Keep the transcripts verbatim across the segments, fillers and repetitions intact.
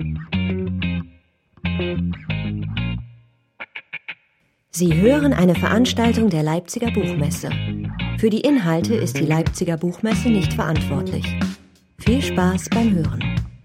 Sie hören eine Veranstaltung der Leipziger Buchmesse. Für die Inhalte ist die Leipziger Buchmesse nicht verantwortlich. Viel Spaß beim Hören.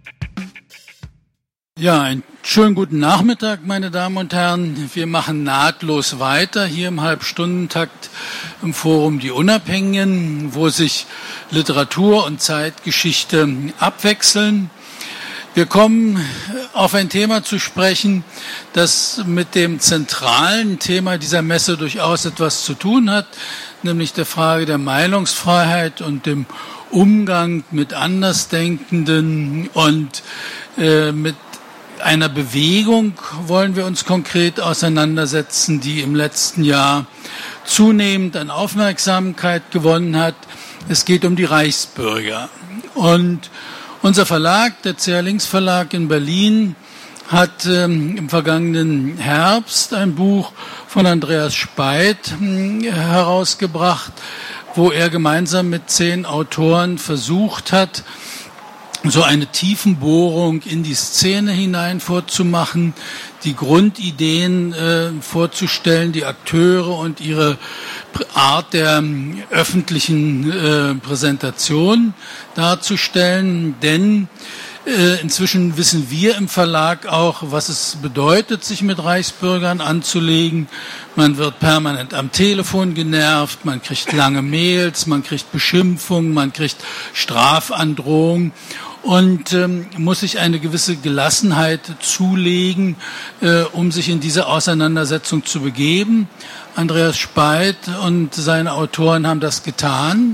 Ja, einen schönen guten Nachmittag, meine Damen und Herren. Wir machen nahtlos weiter hier im Halbstundentakt im Forum Die Unabhängigen, wo sich Literatur und Zeitgeschichte abwechseln. Wir kommen auf ein Thema zu sprechen, das mit dem zentralen Thema dieser Messe durchaus etwas zu tun hat, nämlich der Frage der Meinungsfreiheit und dem Umgang mit Andersdenkenden und äh, mit einer Bewegung wollen wir uns konkret auseinandersetzen, die im letzten Jahr zunehmend an Aufmerksamkeit gewonnen hat. Es geht um die Reichsbürger. Und unser Verlag, der C A Links Verlag in Berlin, hat ähm, im vergangenen Herbst ein Buch von Andreas Speit äh, herausgebracht, wo er gemeinsam mit zehn Autoren versucht hat, so eine Tiefenbohrung in die Szene hinein vorzumachen, die Grundideen äh, vorzustellen, die Akteure und ihre Art der öffentlichen äh, Präsentation darzustellen. Denn äh, inzwischen wissen wir im Verlag auch, was es bedeutet, sich mit Reichsbürgern anzulegen. Man wird permanent am Telefon genervt, man kriegt lange Mails, man kriegt Beschimpfungen, man kriegt Strafandrohungen. Und ähm, muss sich eine gewisse Gelassenheit zulegen, äh, um sich in diese Auseinandersetzung zu begeben. Andreas Speit und seine Autoren haben das getan.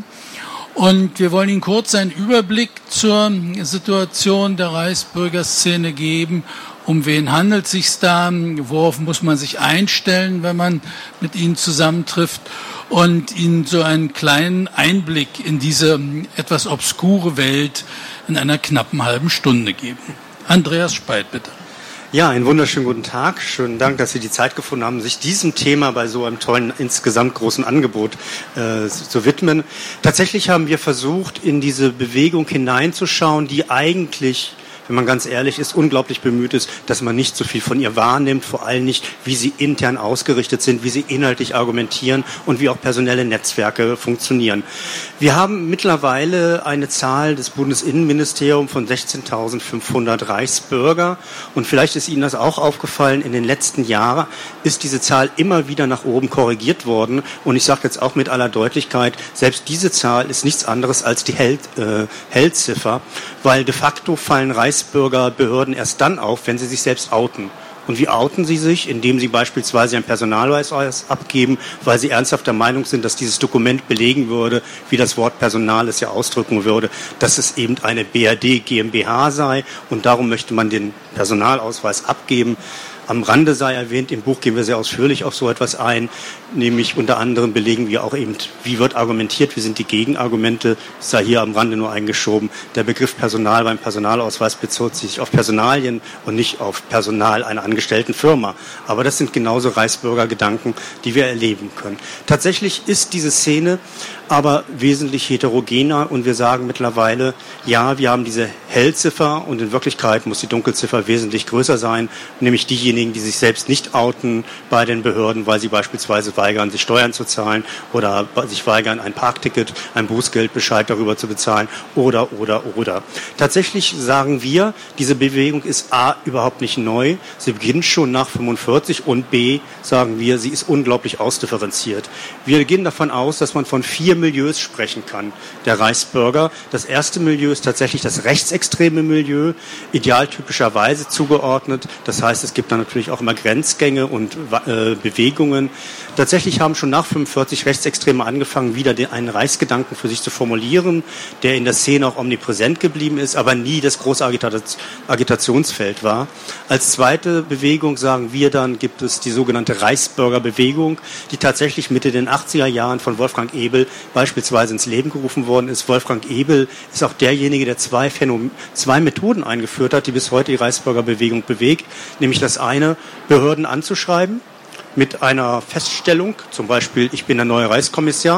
Und wir wollen Ihnen kurz einen Überblick zur Situation der Reichsbürgerszene geben. Um wen handelt es sich da? Worauf muss man sich einstellen, wenn man mit ihnen zusammentrifft? Und Ihnen so einen kleinen Einblick in diese etwas obskure Welt in einer knappen halben Stunde geben. Andreas Speit, bitte. Ja, einen wunderschönen guten Tag. Schönen Dank, dass Sie die Zeit gefunden haben, sich diesem Thema bei so einem tollen, insgesamt großen Angebot äh, zu widmen. Tatsächlich haben wir versucht, in diese Bewegung hineinzuschauen, die eigentlich, wenn man ganz ehrlich ist, unglaublich bemüht ist, dass man nicht so viel von ihr wahrnimmt, vor allem nicht, wie sie intern ausgerichtet sind, wie sie inhaltlich argumentieren und wie auch personelle Netzwerke funktionieren. Wir haben mittlerweile eine Zahl des Bundesinnenministeriums von sechzehntausendfünfhundert Reichsbürger und vielleicht ist Ihnen das auch aufgefallen, in den letzten Jahren ist diese Zahl immer wieder nach oben korrigiert worden und ich sage jetzt auch mit aller Deutlichkeit, selbst diese Zahl ist nichts anderes als die Hell, äh, Hellziffer, weil de facto fallen Reichsbürgerbehörden erst dann auf, wenn sie sich selbst outen. Und wie outen sie sich? Indem sie beispielsweise einen Personalausweis abgeben, weil sie ernsthaft der Meinung sind, dass dieses Dokument belegen würde, wie das Wort Personal es ja ausdrücken würde, dass es eben eine B R D GmbH sei und darum möchte man den Personalausweis abgeben. Am Rande sei erwähnt, im Buch gehen wir sehr ausführlich auf so etwas ein, nämlich unter anderem belegen wir auch eben, wie wird argumentiert, wie sind die Gegenargumente, es sei hier am Rande nur eingeschoben. Der Begriff Personal beim Personalausweis bezog sich auf Personalien und nicht auf Personal einer angestellten Firma. Aber das sind genauso Reichsbürgergedanken, die wir erleben können. Tatsächlich ist diese Szene aber wesentlich heterogener und wir sagen mittlerweile, ja, wir haben diese Hellziffer und in Wirklichkeit muss die Dunkelziffer wesentlich größer sein, nämlich diejenigen, die sich selbst nicht outen bei den Behörden, weil sie beispielsweise weigern, sich Steuern zu zahlen oder sich weigern, ein Parkticket, ein Bußgeldbescheid darüber zu bezahlen oder, oder, oder. Tatsächlich sagen wir, diese Bewegung ist A, überhaupt nicht neu, sie beginnt schon nach fünfundvierzig und B, sagen wir, sie ist unglaublich ausdifferenziert. Wir gehen davon aus, dass man von vier Milieus sprechen kann, der Reichsbürger. Das erste Milieu ist tatsächlich das rechtsextreme Milieu, idealtypischerweise zugeordnet. Das heißt, es gibt dann natürlich auch immer Grenzgänge und äh, Bewegungen. Tatsächlich haben schon nach fünfundvierzig Rechtsextreme angefangen, wieder den, einen Reichsgedanken für sich zu formulieren, der in der Szene auch omnipräsent geblieben ist, aber nie das große Agitat- Agitationsfeld war. Als zweite Bewegung, sagen wir dann, gibt es die sogenannte Reichsbürgerbewegung, die tatsächlich Mitte den achtziger Jahren von Wolfgang Ebel beispielsweise ins Leben gerufen worden ist. Wolfgang Ebel ist auch derjenige, der zwei, Phänomen, zwei Methoden eingeführt hat, die bis heute die Reichsbürgerbewegung bewegt, nämlich das eine, Behörden anzuschreiben mit einer Feststellung, zum Beispiel, ich bin der neue Reichskommissar,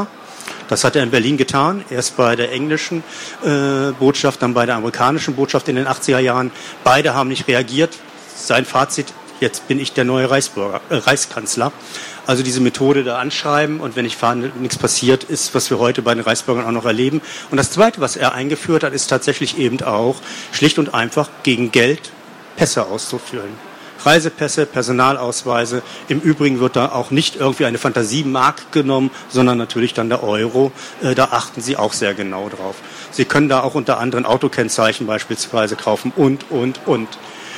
Das hat er in Berlin getan, erst bei der englischen äh, Botschaft, dann bei der amerikanischen Botschaft in den achtziger Jahren. Beide haben nicht reagiert. Sein Fazit, jetzt bin ich der neue Reichsbürger, äh, Reichskanzler. Also diese Methode da anschreiben und wenn nicht verhandelt, nichts passiert, ist, was wir heute bei den Reichsbürgern auch noch erleben. Und das Zweite, was er eingeführt hat, ist tatsächlich eben auch schlicht und einfach gegen Geld Pässe auszufüllen. Reisepässe, Personalausweise. Im Übrigen wird da auch nicht irgendwie eine Fantasiemark genommen, sondern natürlich dann der Euro. Äh, da achten Sie auch sehr genau drauf. Sie können da auch unter anderem Autokennzeichen beispielsweise kaufen und, und, und.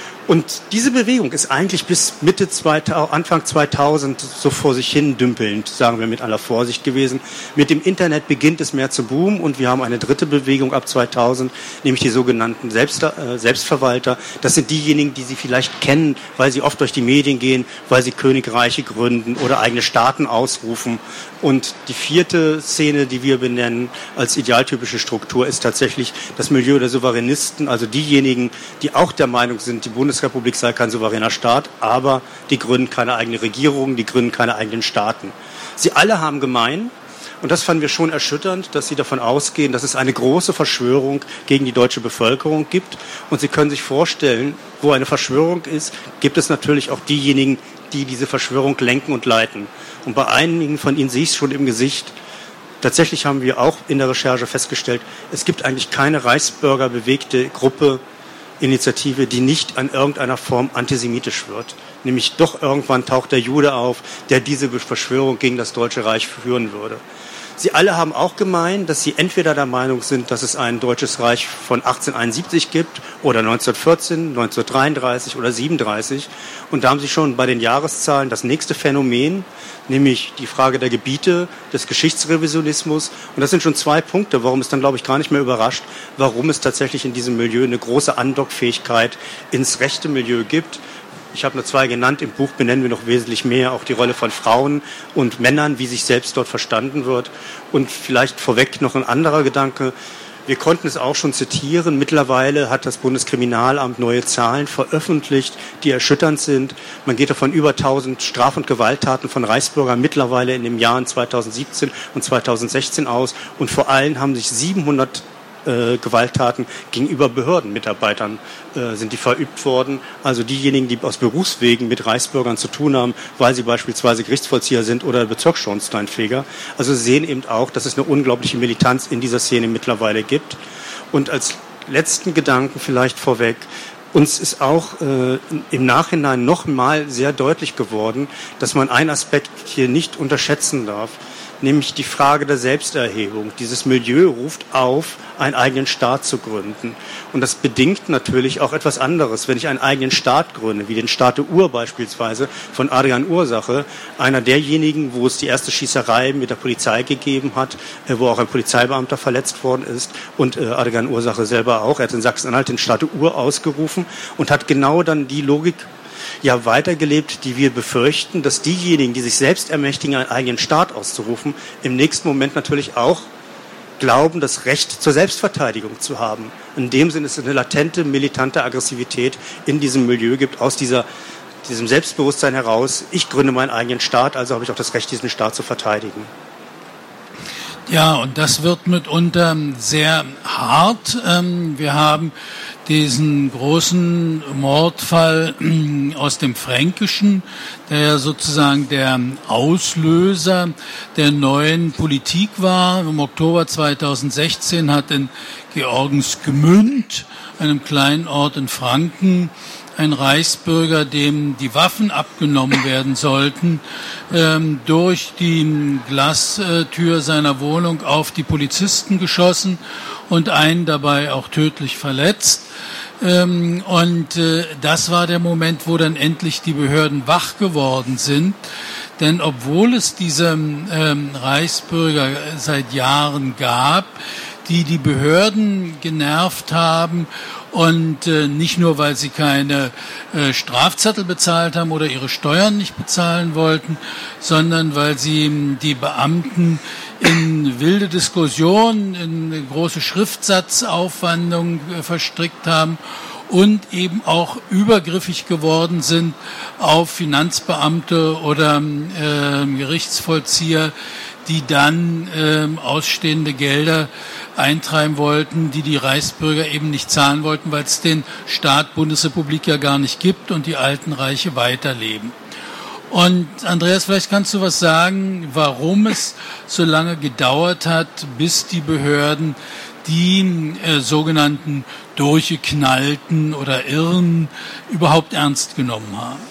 Und diese Bewegung ist eigentlich bis Mitte zweitausend, Anfang zweitausend so vor sich hin dümpelnd, sagen wir mit aller Vorsicht gewesen. Mit dem Internet beginnt es mehr zu boomen und wir haben eine dritte Bewegung ab zweitausend, nämlich die sogenannten Selbst, äh, Selbstverwalter. Das sind diejenigen, die Sie vielleicht kennen, weil sie oft durch die Medien gehen, weil sie Königreiche gründen oder eigene Staaten ausrufen. Und die vierte Szene, die wir benennen als idealtypische Struktur, ist tatsächlich das Milieu der Souveränisten, also diejenigen, die auch der Meinung sind, die Bundesrepublik sei kein souveräner Staat, aber die gründen keine eigene Regierung, die gründen keine eigenen Staaten. Sie alle haben gemein, und das fanden wir schon erschütternd, dass sie davon ausgehen, dass es eine große Verschwörung gegen die deutsche Bevölkerung gibt. Und Sie können sich vorstellen, wo eine Verschwörung ist, gibt es natürlich auch diejenigen, die diese Verschwörung lenken und leiten. Und bei einigen von Ihnen sehe ich es schon im Gesicht. Tatsächlich haben wir auch in der Recherche festgestellt, es gibt eigentlich keine Reichsbürger bewegte Gruppe, Initiative, die nicht an irgendeiner Form antisemitisch wird. Nämlich doch irgendwann taucht der Jude auf, der diese Verschwörung gegen das Deutsche Reich führen würde. Sie alle haben auch gemein, dass sie entweder der Meinung sind, dass es ein Deutsches Reich von achtzehnhunderteinundsiebzig gibt oder neunzehnhundertvierzehn, neunzehnhundertdreiunddreißig oder siebenunddreißig. Und da haben sie schon bei den Jahreszahlen das nächste Phänomen, nämlich die Frage der Gebiete, des Geschichtsrevisionismus. Und das sind schon zwei Punkte, warum es dann, glaube ich, gar nicht mehr überrascht, warum es tatsächlich in diesem Milieu eine große Andockfähigkeit ins rechte Milieu gibt. Ich habe nur zwei genannt, im Buch benennen wir noch wesentlich mehr, auch die Rolle von Frauen und Männern, wie sich selbst dort verstanden wird. Und vielleicht vorweg noch ein anderer Gedanke. Wir konnten es auch schon zitieren. Mittlerweile hat das Bundeskriminalamt neue Zahlen veröffentlicht, die erschütternd sind. Man geht davon über tausend Straf- und Gewalttaten von Reichsbürgern mittlerweile in den Jahren zweitausendsiebzehn und zweitausendsechzehn aus. Und vor allem haben sich siebenhundert Äh, Gewalttaten gegenüber Behördenmitarbeitern äh, sind die verübt worden. Also diejenigen, die aus Berufswegen mit Reichsbürgern zu tun haben, weil sie beispielsweise Gerichtsvollzieher sind oder Bezirksschornsteinfeger. Also Sie sehen eben auch, dass es eine unglaubliche Militanz in dieser Szene mittlerweile gibt. Und als letzten Gedanken vielleicht vorweg, uns ist auch äh, im Nachhinein noch mal sehr deutlich geworden, dass man einen Aspekt hier nicht unterschätzen darf, nämlich die Frage der Selbsterhebung. Dieses Milieu ruft auf, einen eigenen Staat zu gründen. Und das bedingt natürlich auch etwas anderes. Wenn ich einen eigenen Staat gründe, wie den Staat der Ur beispielsweise von Adrian Ursache, einer derjenigen, wo es die erste Schießerei mit der Polizei gegeben hat, wo auch ein Polizeibeamter verletzt worden ist und Adrian Ursache selber auch. Er hat in Sachsen-Anhalt den Staat der Ur ausgerufen und hat genau dann die Logik ja weitergelebt, die wir befürchten, dass diejenigen, die sich selbst ermächtigen, einen eigenen Staat auszurufen, im nächsten Moment natürlich auch glauben, das Recht zur Selbstverteidigung zu haben. In dem Sinne ist es eine latente, militante Aggressivität in diesem Milieu gibt, aus dieser, diesem Selbstbewusstsein heraus, ich gründe meinen eigenen Staat, also habe ich auch das Recht, diesen Staat zu verteidigen. Ja, und das wird mitunter sehr hart. Wir haben diesen großen Mordfall aus dem Fränkischen, der ja sozusagen der Auslöser der neuen Politik war. Im Oktober zweitausendsechzehn hat in Georgensgmünd, einem kleinen Ort in Franken, ein Reichsbürger, dem die Waffen abgenommen werden sollten, ähm, durch die Glastür seiner Wohnung auf die Polizisten geschossen und einen dabei auch tödlich verletzt. Ähm, und äh, das war der Moment, wo dann endlich die Behörden wach geworden sind. Denn obwohl es diese ähm, Reichsbürger seit Jahren gab, die die Behörden genervt haben, und äh, nicht nur, weil sie keine äh, Strafzettel bezahlt haben oder ihre Steuern nicht bezahlen wollten, sondern weil sie die Beamten in wilde Diskussionen, in große Schriftsatzaufwandungen äh, verstrickt haben und eben auch übergriffig geworden sind auf Finanzbeamte oder äh, Gerichtsvollzieher, die dann ähm, ausstehende Gelder eintreiben wollten, die die Reichsbürger eben nicht zahlen wollten, weil es den Staat Bundesrepublik ja gar nicht gibt und die alten Reiche weiterleben. Und Andreas, vielleicht kannst du was sagen, warum es so lange gedauert hat, bis die Behörden die äh, sogenannten Durchgeknallten oder Irren überhaupt ernst genommen haben?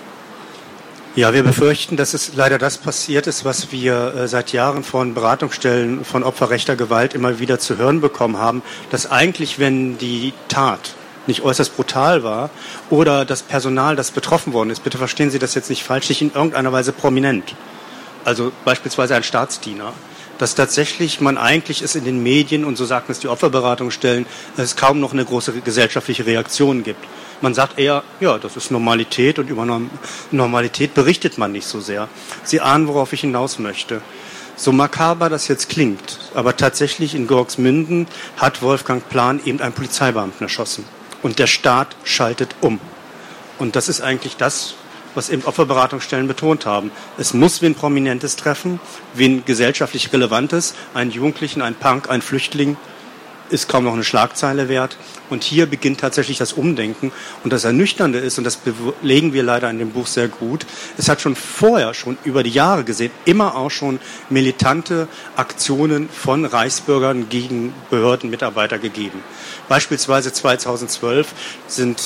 Ja, wir befürchten, dass es leider das passiert ist, was wir äh, seit Jahren von Beratungsstellen von Opfer rechter Gewalt immer wieder zu hören bekommen haben, dass eigentlich, wenn die Tat nicht äußerst brutal war oder das Personal, das betroffen worden ist, bitte verstehen Sie das jetzt nicht falsch, nicht in irgendeiner Weise prominent, also beispielsweise ein Staatsdiener, dass tatsächlich man eigentlich es in den Medien, und so sagten es die Opferberatungsstellen, es kaum noch eine große gesellschaftliche Reaktion gibt. Man sagt eher, ja, das ist Normalität und über Normalität berichtet man nicht so sehr. Sie ahnen, worauf ich hinaus möchte. So makaber das jetzt klingt, aber tatsächlich in Georgsmünden hat Wolfgang Plan eben einen Polizeibeamten erschossen. Und der Staat schaltet um. Und das ist eigentlich das, was eben Opferberatungsstellen betont haben. Es muss wen Prominentes treffen, wen gesellschaftlich Relevantes, einen Jugendlichen, einen Punk, einen Flüchtling, ist kaum noch eine Schlagzeile wert. Und hier beginnt tatsächlich das Umdenken. Und das Ernüchternde ist, und das belegen wir leider in dem Buch sehr gut, es hat schon vorher, schon über die Jahre gesehen, immer auch schon militante Aktionen von Reichsbürgern gegen Behördenmitarbeiter gegeben. Beispielsweise zweitausendzwölf sind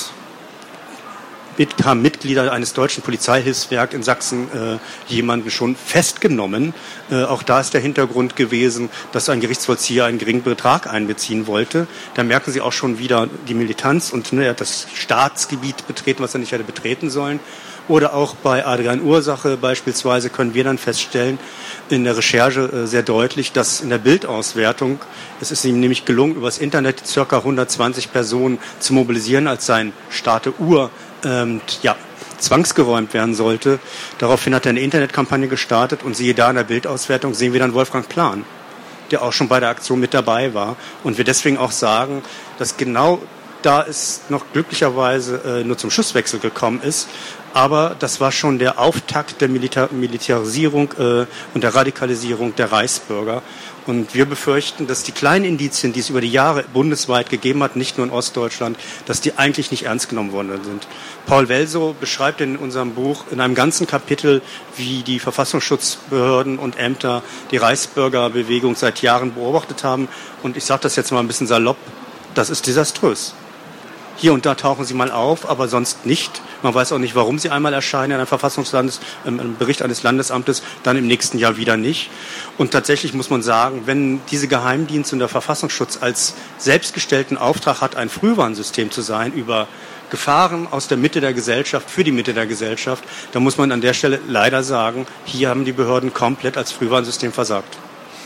haben Mitglieder eines deutschen Polizeihilfswerks in Sachsen äh, jemanden schon festgenommen. Äh, auch da ist der Hintergrund gewesen, dass ein Gerichtsvollzieher einen geringen Betrag einbeziehen wollte. Da merken Sie auch schon wieder die Militanz und ne, er hat das Staatsgebiet betreten, was er nicht hätte betreten sollen. Oder auch bei Adrian Ursache beispielsweise können wir dann feststellen, in der Recherche äh, sehr deutlich, dass in der Bildauswertung, es ist ihm nämlich gelungen, über das Internet ca. hundertzwanzig Personen zu mobilisieren, als sein Starte Ur ähm, ja, zwangsgeräumt werden sollte. Daraufhin hat er eine Internetkampagne gestartet und siehe da in der Bildauswertung sehen wir dann Wolfgang Plan, der auch schon bei der Aktion mit dabei war. Und wir deswegen auch sagen, dass genau da es noch glücklicherweise äh, nur zum Schusswechsel gekommen ist, aber das war schon der Auftakt der Milita- Militarisierung äh, und der Radikalisierung der Reichsbürger. Und wir befürchten, dass die kleinen Indizien, die es über die Jahre bundesweit gegeben hat, nicht nur in Ostdeutschland, dass die eigentlich nicht ernst genommen worden sind. Paul Welsow beschreibt in unserem Buch in einem ganzen Kapitel, wie die Verfassungsschutzbehörden und Ämter die Reichsbürgerbewegung seit Jahren beobachtet haben. Und ich sage das jetzt mal ein bisschen salopp, das ist desaströs. Hier und da tauchen sie mal auf, aber sonst nicht. Man weiß auch nicht, warum sie einmal erscheinen in einem Verfassungslandes, ähm, einem Bericht eines Landesamtes, dann im nächsten Jahr wieder nicht. Und tatsächlich muss man sagen, wenn diese Geheimdienste und der Verfassungsschutz als selbstgestellten Auftrag hat, ein Frühwarnsystem zu sein über Gefahren aus der Mitte der Gesellschaft, für die Mitte der Gesellschaft, dann muss man an der Stelle leider sagen, hier haben die Behörden komplett als Frühwarnsystem versagt.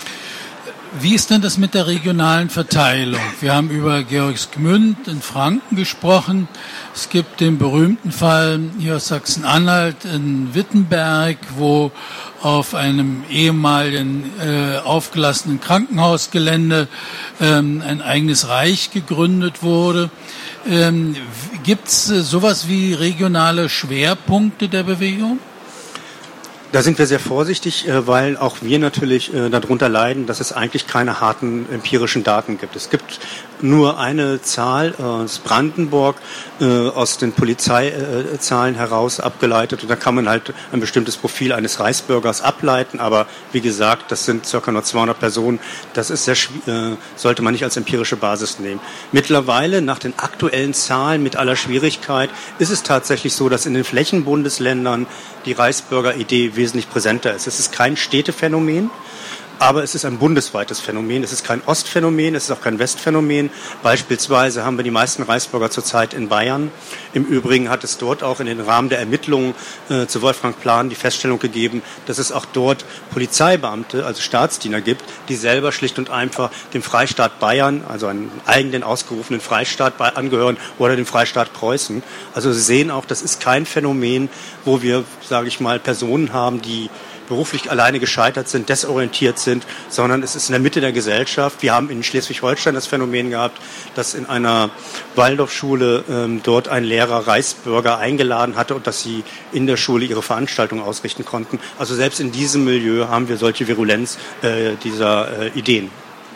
Wie ist denn das mit der regionalen Verteilung? Wir haben über Georgsgmünd in Franken gesprochen. Es gibt den berühmten Fall hier aus Sachsen-Anhalt in Wittenberg, wo auf einem ehemaligen äh, aufgelassenen Krankenhausgelände ähm, ein eigenes Reich gegründet wurde. Ähm, gibt es äh, sowas wie regionale Schwerpunkte der Bewegung? Da sind wir sehr vorsichtig, weil auch wir natürlich darunter leiden, dass es eigentlich keine harten empirischen Daten gibt. Es gibt nur eine Zahl aus Brandenburg, aus den Polizeizahlen heraus abgeleitet. Und da kann man halt ein bestimmtes Profil eines Reichsbürgers ableiten. Aber wie gesagt, das sind ca. nur zweihundert Personen. Das ist sehr, sollte man nicht als empirische Basis nehmen. Mittlerweile, nach den aktuellen Zahlen mit aller Schwierigkeit, ist es tatsächlich so, dass in den Flächenbundesländern die Reichsbürgeridee wesentlich präsenter ist. Es ist kein Städtephänomen, aber es ist ein bundesweites Phänomen. Es ist kein Ostphänomen, es ist auch kein Westphänomen. Beispielsweise haben wir die meisten Reichsbürger zurzeit in Bayern. Im Übrigen hat es dort auch in den Rahmen der Ermittlungen äh, zu Wolfgang Plan die Feststellung gegeben, dass es auch dort Polizeibeamte, also Staatsdiener gibt, die selber schlicht und einfach dem Freistaat Bayern, also einen eigenen ausgerufenen Freistaat angehören oder dem Freistaat Preußen. Also Sie sehen auch, das ist kein Phänomen, wo wir, sage ich mal, Personen haben, die beruflich alleine gescheitert sind, desorientiert sind, sondern es ist in der Mitte der Gesellschaft. Wir haben in Schleswig-Holstein das Phänomen gehabt, dass in einer Waldorfschule ähm, dort ein Lehrer Reichsbürger eingeladen hatte und dass sie in der Schule ihre Veranstaltung ausrichten konnten. Also selbst in diesem Milieu haben wir solche Virulenz äh, dieser äh, Ideen.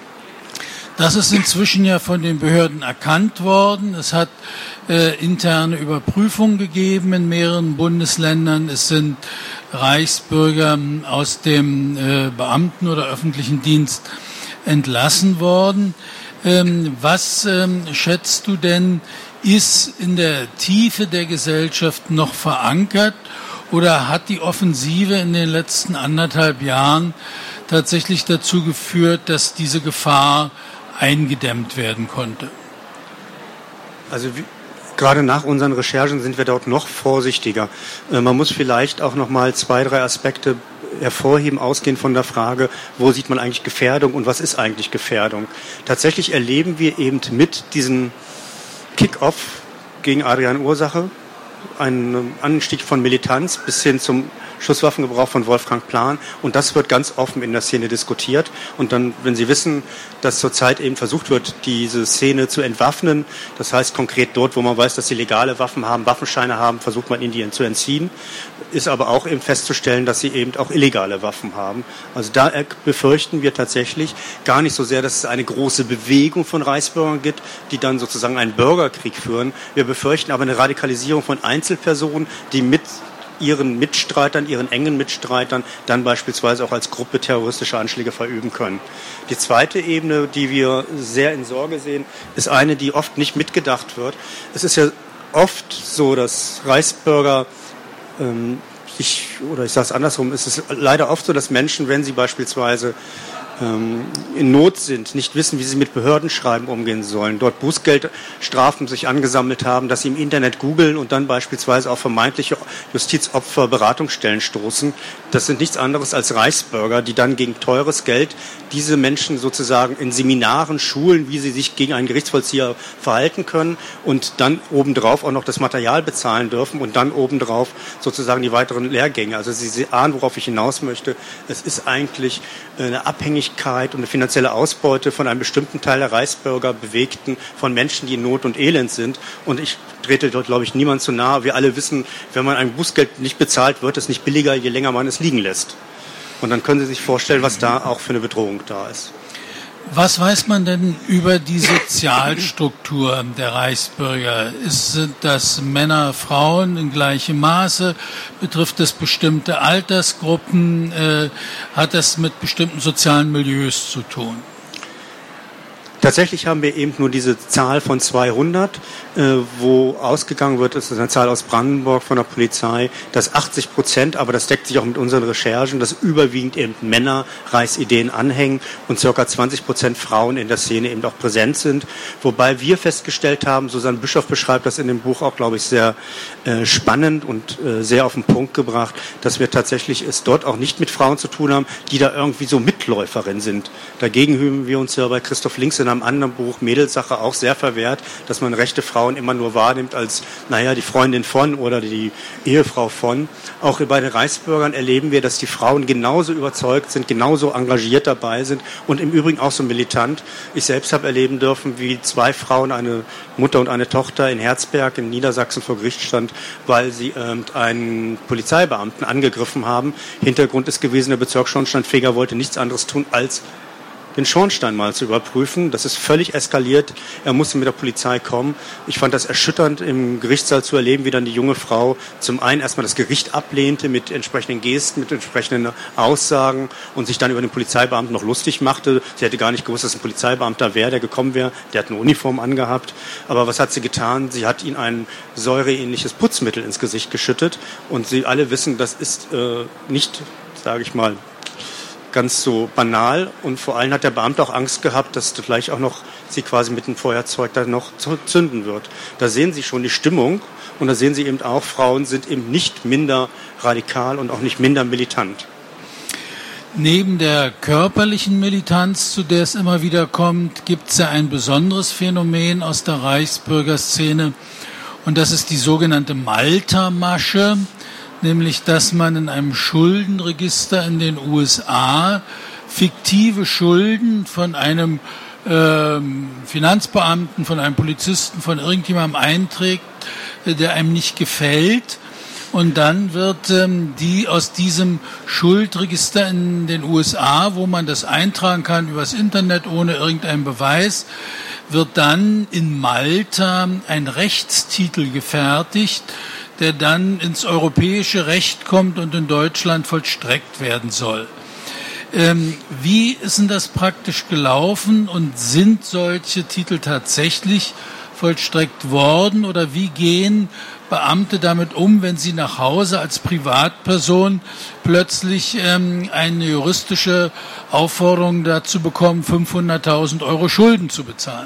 Das ist inzwischen ja von den Behörden erkannt worden. Es hat äh, interne Überprüfungen gegeben in mehreren Bundesländern. Es sind Reichsbürger aus dem äh, Beamten- oder öffentlichen Dienst entlassen worden. Ähm, was ähm, schätzt du denn, ist in der Tiefe der Gesellschaft noch verankert oder hat die Offensive in den letzten anderthalb Jahren tatsächlich dazu geführt, dass diese Gefahr eingedämmt werden konnte? Also wie, gerade nach unseren Recherchen sind wir dort noch vorsichtiger. Äh, man muss vielleicht auch noch mal zwei, drei Aspekte hervorheben, ausgehend von der Frage, wo sieht man eigentlich Gefährdung und was ist eigentlich Gefährdung? Tatsächlich erleben wir eben mit diesem Kick-Off gegen Adrian Ursache einen Anstieg von Militanz bis hin zum Schusswaffengebrauch von Wolfgang Plan. Und das wird ganz offen in der Szene diskutiert. Und dann, wenn Sie wissen, dass zurzeit eben versucht wird, diese Szene zu entwaffnen, das heißt konkret dort, wo man weiß, dass sie legale Waffen haben, Waffenscheine haben, versucht man ihnen die zu entziehen, ist aber auch eben festzustellen, dass sie eben auch illegale Waffen haben. Also da befürchten wir tatsächlich gar nicht so sehr, dass es eine große Bewegung von Reichsbürgern gibt, die dann sozusagen einen Bürgerkrieg führen. Wir befürchten aber eine Radikalisierung von Einzelpersonen, die mit ihren Mitstreitern, ihren engen Mitstreitern dann beispielsweise auch als Gruppe terroristische Anschläge verüben können. Die zweite Ebene, die wir sehr in Sorge sehen, ist eine, die oft nicht mitgedacht wird. Es ist ja oft so, dass Reichsbürger ähm, sich, oder ich sage es andersrum, es ist leider oft so, dass Menschen, wenn sie beispielsweise in Not sind, nicht wissen, wie sie mit Behördenschreiben umgehen sollen, dort Bußgeldstrafen sich angesammelt haben, dass sie im Internet googeln und dann beispielsweise auf vermeintliche Justizopfer Beratungsstellen stoßen. Das sind nichts anderes als Reichsbürger, die dann gegen teures Geld diese Menschen sozusagen in Seminaren schulen, wie sie sich gegen einen Gerichtsvollzieher verhalten können und dann obendrauf auch noch das Material bezahlen dürfen und dann obendrauf sozusagen die weiteren Lehrgänge. Also Sie, Sie ahnen, worauf ich hinaus möchte. Es ist eigentlich eine Abhängigkeit und eine finanzielle Ausbeute von einem bestimmten Teil der Reichsbürger, Bewegten, von Menschen, die in Not und Elend sind. Und ich trete dort, glaube ich, niemand zu nahe. Wir alle wissen, wenn man ein Bußgeld nicht bezahlt, wird es nicht billiger, je länger man es liegen lässt. Und dann können Sie sich vorstellen, was da auch für eine Bedrohung da ist. Was weiß man denn über die Sozialstruktur der Reichsbürger? Ist, sind das Männer, Frauen in gleichem Maße? Betrifft das bestimmte Altersgruppen? Äh, hat das mit bestimmten sozialen Milieus zu tun? Tatsächlich haben wir eben nur diese Zahl von zweihundert, äh, wo ausgegangen wird, das ist eine Zahl aus Brandenburg von der Polizei, dass achtzig Prozent, aber das deckt sich auch mit unseren Recherchen, dass überwiegend eben Männer Reichsideen anhängen und ca. zwanzig Prozent Frauen in der Szene eben auch präsent sind. Wobei wir festgestellt haben, Susanne Bischoff beschreibt das in dem Buch auch, glaube ich, sehr äh, spannend und äh, sehr auf den Punkt gebracht, dass wir tatsächlich es dort auch nicht mit Frauen zu tun haben, die da irgendwie so Mitläuferin sind. Dagegen haben wir uns ja bei Christoph Links in einem anderen Buch Mädelssache auch sehr verwehrt, dass man rechte Frauen immer nur wahrnimmt als, naja, die Freundin von oder die Ehefrau von. Auch bei den Reichsbürgern erleben wir, dass die Frauen genauso überzeugt sind, genauso engagiert dabei sind und im Übrigen auch so militant. Ich selbst habe erleben dürfen, wie zwei Frauen, eine Mutter und eine Tochter in Herzberg in Niedersachsen vor Gericht stand, weil sie ähm, einen Polizeibeamten angegriffen haben. Hintergrund ist gewesen, der Bezirksschornsteinfeger wollte nichts anderes tun, als den Schornstein mal zu überprüfen. Das ist völlig eskaliert. Er musste mit der Polizei kommen. Ich fand das erschütternd, im Gerichtssaal zu erleben, wie dann die junge Frau zum einen erstmal das Gericht ablehnte mit entsprechenden Gesten, mit entsprechenden Aussagen und sich dann über den Polizeibeamten noch lustig machte. Sie hätte gar nicht gewusst, dass ein Polizeibeamter wäre, der gekommen wäre. Der hat eine Uniform angehabt. Aber was hat sie getan? Sie hat ihm ein säureähnliches Putzmittel ins Gesicht geschüttet. Und Sie alle wissen, das ist äh, nicht, sage ich mal, ganz so banal, und vor allem hat der Beamte auch Angst gehabt, dass gleich auch noch sie quasi mit dem Feuerzeug da noch zünden wird. Da sehen Sie schon die Stimmung, und da sehen Sie eben auch, Frauen sind eben nicht minder radikal und auch nicht minder militant. Neben der körperlichen Militanz, zu der es immer wieder kommt, gibt es ja ein besonderes Phänomen aus der Reichsbürgerszene, und das ist die sogenannte Malta-Masche. nämlich dass man in einem Schuldenregister in den U S A fiktive Schulden von einem ähm, Finanzbeamten, von einem Polizisten, von irgendjemandem einträgt, äh, der einem nicht gefällt. Und dann wird ähm, die aus diesem Schuldregister in den U S A, wo man das eintragen kann übers Internet ohne irgendeinen Beweis, wird dann in Malta ein Rechtstitel gefertigt, der dann ins europäische Recht kommt und in Deutschland vollstreckt werden soll. Ähm, wie ist denn das praktisch gelaufen und sind solche Titel tatsächlich vollstreckt worden oder wie gehen Beamte damit um, wenn sie nach Hause als Privatperson plötzlich ähm, eine juristische Aufforderung dazu bekommen, fünfhunderttausend Euro Schulden zu bezahlen?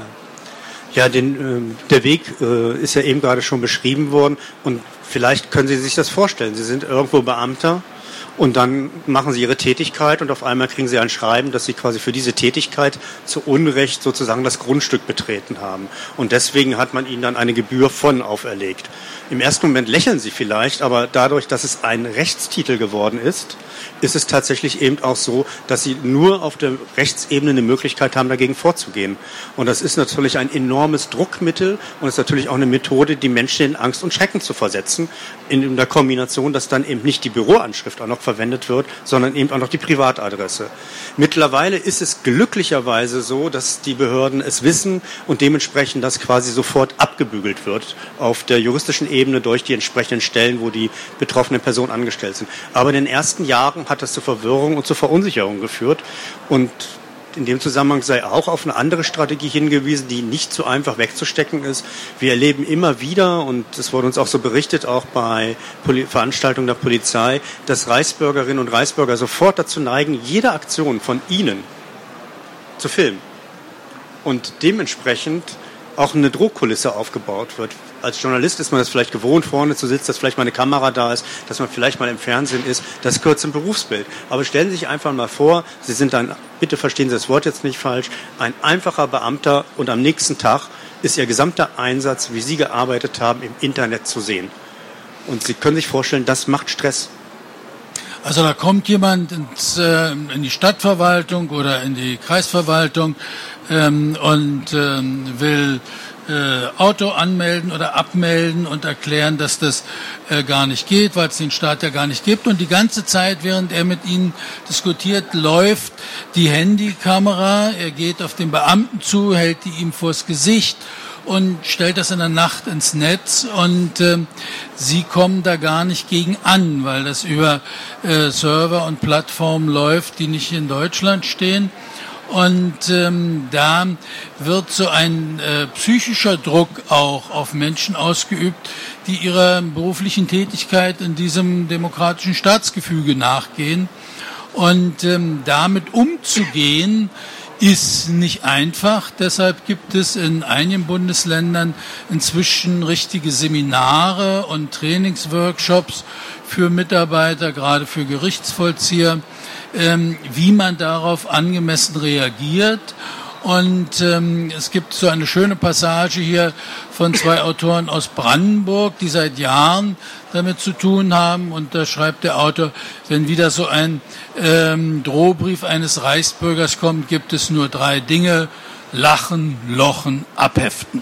Ja, den, äh, der Weg äh, ist ja eben gerade schon beschrieben worden und vielleicht können Sie sich das vorstellen. Sie sind irgendwo Beamter und dann machen Sie Ihre Tätigkeit und auf einmal kriegen Sie ein Schreiben, dass Sie quasi für diese Tätigkeit zu Unrecht sozusagen das Grundstück betreten haben. Und deswegen hat man Ihnen dann eine Gebühr von auferlegt. Im ersten Moment lächeln Sie vielleicht, aber dadurch, dass es ein Rechtstitel geworden ist, ist es tatsächlich eben auch so, dass Sie nur auf der Rechtsebene eine Möglichkeit haben, dagegen vorzugehen. Und das ist natürlich ein enormes Druckmittel und ist natürlich auch eine Methode, die Menschen in Angst und Schrecken zu versetzen, in der Kombination, dass dann eben nicht die Büroanschrift auch noch verwendet wird, sondern eben auch noch die Privatadresse. Mittlerweile ist es glücklicherweise so, dass die Behörden es wissen und dementsprechend das quasi sofort abgebügelt wird auf der juristischen Ebene durch die entsprechenden Stellen, wo die betroffenen Personen angestellt sind. Aber in den ersten Jahren hat das zu Verwirrung und zu Verunsicherung geführt und in dem Zusammenhang sei auch auf eine andere Strategie hingewiesen, die nicht so einfach wegzustecken ist. Wir erleben immer wieder, und es wurde uns auch so berichtet, auch bei Poli- Veranstaltungen der Polizei, dass Reichsbürgerinnen und Reichsbürger sofort dazu neigen, jede Aktion von ihnen zu filmen. Und dementsprechend auch eine Drohkulisse aufgebaut wird. Als Journalist ist man das vielleicht gewohnt, vorne zu sitzen, dass vielleicht mal eine Kamera da ist, dass man vielleicht mal im Fernsehen ist. Das gehört zum Berufsbild. Aber stellen Sie sich einfach mal vor, Sie sind ein, bitte verstehen Sie das Wort jetzt nicht falsch, ein einfacher Beamter und am nächsten Tag ist Ihr gesamter Einsatz, wie Sie gearbeitet haben, im Internet zu sehen. Und Sie können sich vorstellen, das macht Stress. Also da kommt jemand ins, äh, in die Stadtverwaltung oder in die Kreisverwaltung ähm, und ähm, will äh, Auto anmelden oder abmelden und erklären, dass das äh, gar nicht geht, weil es den Staat ja gar nicht gibt. Und die ganze Zeit, während er mit ihnen diskutiert, läuft die Handykamera. Er geht auf den Beamten zu, hält die ihm vors Gesicht und stellt das in der Nacht ins Netz und äh, sie kommen da gar nicht gegen an, weil das über äh, Server und Plattformen läuft, die nicht in Deutschland stehen. Und ähm, da wird so ein äh, psychischer Druck auch auf Menschen ausgeübt, die ihrer beruflichen Tätigkeit in diesem demokratischen Staatsgefüge nachgehen. Und ähm, damit umzugehen, ist nicht einfach. Deshalb gibt es in einigen Bundesländern inzwischen richtige Seminare und Trainingsworkshops für Mitarbeiter, gerade für Gerichtsvollzieher, ähm, wie man darauf angemessen reagiert. Und ähm, es gibt so eine schöne Passage hier von zwei Autoren aus Brandenburg, die seit Jahren damit zu tun haben. Und da schreibt der Autor, wenn wieder so ein ähm, Drohbrief eines Reichsbürgers kommt, gibt es nur drei Dinge: Lachen, Lochen, Abheften.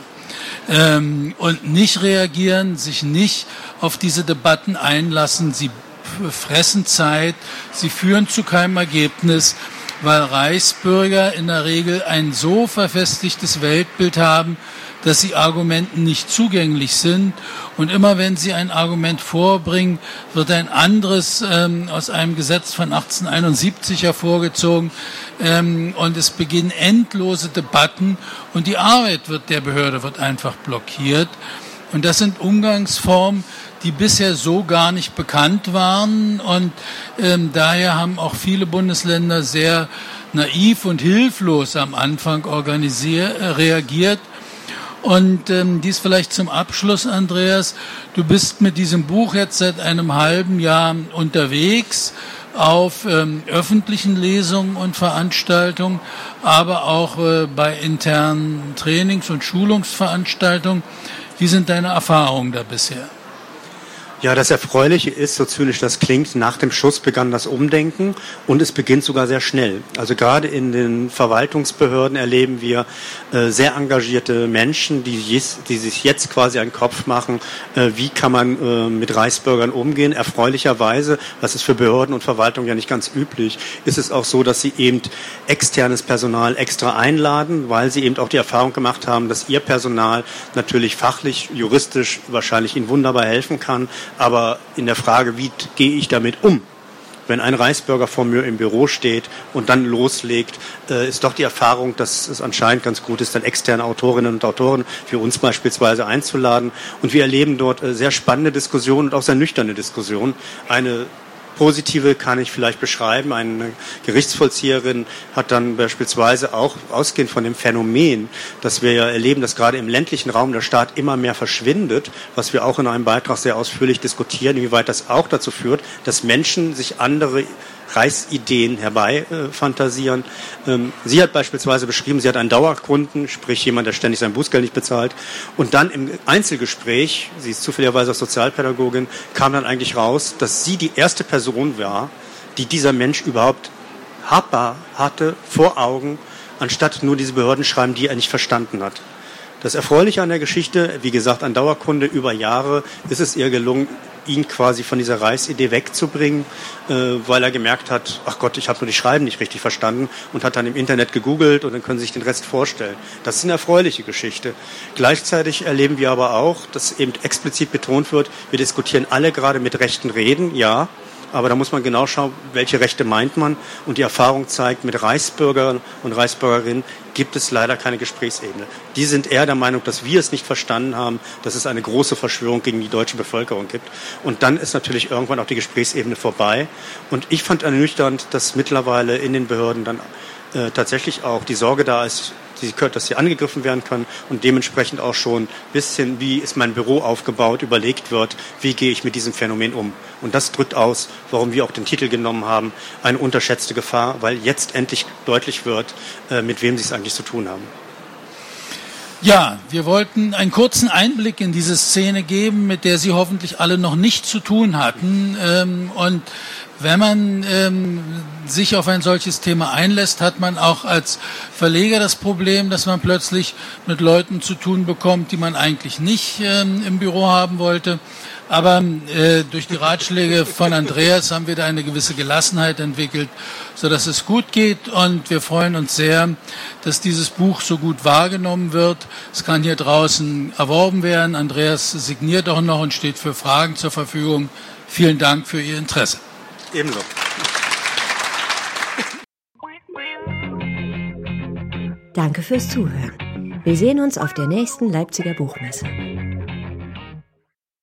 Ähm, und nicht reagieren, sich nicht auf diese Debatten einlassen. Sie fressen Zeit, sie führen zu keinem Ergebnis, weil Reichsbürger in der Regel ein so verfestigtes Weltbild haben, dass sie Argumenten nicht zugänglich sind. Und immer wenn sie ein Argument vorbringen, wird ein anderes ähm, aus einem Gesetz von achtzehnhunderteinundsiebzig hervorgezogen. Ähm, und es beginnen endlose Debatten und die Arbeit wird der Behörde wird einfach blockiert. Und das sind Umgangsformen, die bisher so gar nicht bekannt waren. Und ähm, daher haben auch viele Bundesländer sehr naiv und hilflos am Anfang organisiert, äh, reagiert. Und ähm, dies vielleicht zum Abschluss, Andreas. Du bist mit diesem Buch jetzt seit einem halben Jahr unterwegs auf ähm, öffentlichen Lesungen und Veranstaltungen, aber auch äh, bei internen Trainings- und Schulungsveranstaltungen. Wie sind deine Erfahrungen da bisher? Ja, das Erfreuliche ist, so zynisch das klingt, nach dem Schuss begann das Umdenken und es beginnt sogar sehr schnell. Also gerade in den Verwaltungsbehörden erleben wir äh, sehr engagierte Menschen, die, jes, die sich jetzt quasi einen Kopf machen, äh, wie kann man äh, mit Reichsbürgern umgehen. Erfreulicherweise, das ist für Behörden und Verwaltung ja nicht ganz üblich, ist es auch so, dass sie eben externes Personal extra einladen, weil sie eben auch die Erfahrung gemacht haben, dass ihr Personal natürlich fachlich, juristisch wahrscheinlich ihnen wunderbar helfen kann. Aber in der Frage, wie gehe ich damit um, wenn ein Reichsbürger vor mir im Büro steht und dann loslegt, äh, ist doch die Erfahrung, dass es anscheinend ganz gut ist, dann externe Autorinnen und Autoren für uns beispielsweise einzuladen. Und wir erleben dort äh, sehr spannende Diskussionen und auch sehr nüchterne Diskussionen. Eine positive kann ich vielleicht beschreiben. Eine Gerichtsvollzieherin hat dann beispielsweise auch ausgehend von dem Phänomen, dass wir ja erleben, dass gerade im ländlichen Raum der Staat immer mehr verschwindet, was wir auch in einem Beitrag sehr ausführlich diskutieren, inwieweit das auch dazu führt, dass Menschen sich andere Reichsideen herbei äh, fantasieren. Ähm, sie hat beispielsweise beschrieben, sie hat einen Dauerkunden, sprich jemand, der ständig sein Bußgeld nicht bezahlt. Und dann im Einzelgespräch, sie ist zufälligerweise auch Sozialpädagogin, kam dann eigentlich raus, dass sie die erste Person war, die dieser Mensch überhaupt habbar hatte, vor Augen, anstatt nur diese Behördenschreiben, die er nicht verstanden hat. Das Erfreuliche an der Geschichte, wie gesagt, ein Dauerkunde über Jahre, ist es ihr gelungen, ihn quasi von dieser Reichsidee wegzubringen, äh, weil er gemerkt hat, ach Gott, ich habe nur die Schreiben nicht richtig verstanden und hat dann im Internet gegoogelt und dann können Sie sich den Rest vorstellen. Das ist eine erfreuliche Geschichte. Gleichzeitig erleben wir aber auch, dass eben explizit betont wird, wir diskutieren alle gerade mit rechten Reden, ja, aber da muss man genau schauen, welche Rechte meint man. Und die Erfahrung zeigt, mit Reichsbürgern und Reichsbürgerinnen gibt es leider keine Gesprächsebene. Die sind eher der Meinung, dass wir es nicht verstanden haben, dass es eine große Verschwörung gegen die deutsche Bevölkerung gibt. Und dann ist natürlich irgendwann auch die Gesprächsebene vorbei. Und ich fand ernüchternd, dass mittlerweile in den Behörden dann äh, tatsächlich auch die Sorge da ist, dass sie angegriffen werden kann und dementsprechend auch schon ein bisschen, wie ist mein Büro aufgebaut, überlegt wird, wie gehe ich mit diesem Phänomen um. Und das drückt aus, warum wir auch den Titel genommen haben, eine unterschätzte Gefahr, weil jetzt endlich deutlich wird, mit wem sie es eigentlich zu tun haben. Ja, wir wollten einen kurzen Einblick in diese Szene geben, mit der Sie hoffentlich alle noch nicht zu tun hatten. Und wenn man ähm, sich auf ein solches Thema einlässt, hat man auch als Verleger das Problem, dass man plötzlich mit Leuten zu tun bekommt, die man eigentlich nicht ähm, im Büro haben wollte. Aber äh, durch die Ratschläge von Andreas haben wir da eine gewisse Gelassenheit entwickelt, sodass es gut geht. Und wir freuen uns sehr, dass dieses Buch so gut wahrgenommen wird. Es kann hier draußen erworben werden. Andreas signiert auch noch und steht für Fragen zur Verfügung. Vielen Dank für Ihr Interesse. Ebenso. Danke fürs Zuhören. Wir sehen uns auf der nächsten Leipziger Buchmesse.